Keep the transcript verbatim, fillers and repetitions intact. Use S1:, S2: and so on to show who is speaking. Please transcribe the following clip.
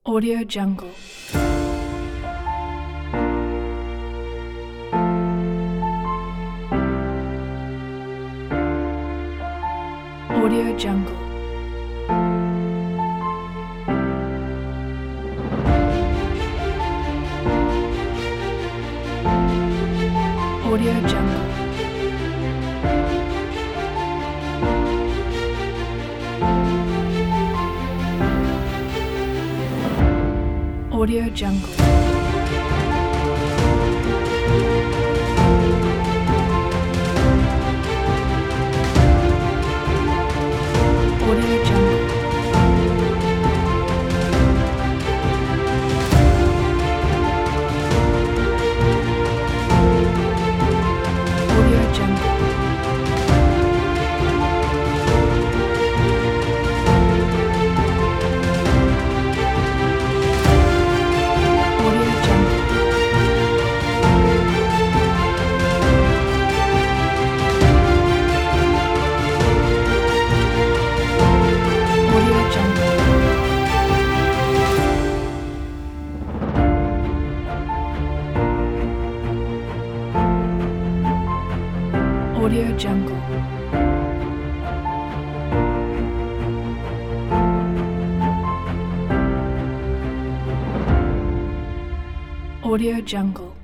S1: Audio Jungle. Audio Jungle. Audio Jungle. Audio Jungle. Audio Jungle. Audio Jungle. Audio Jungle. Audio Jungle.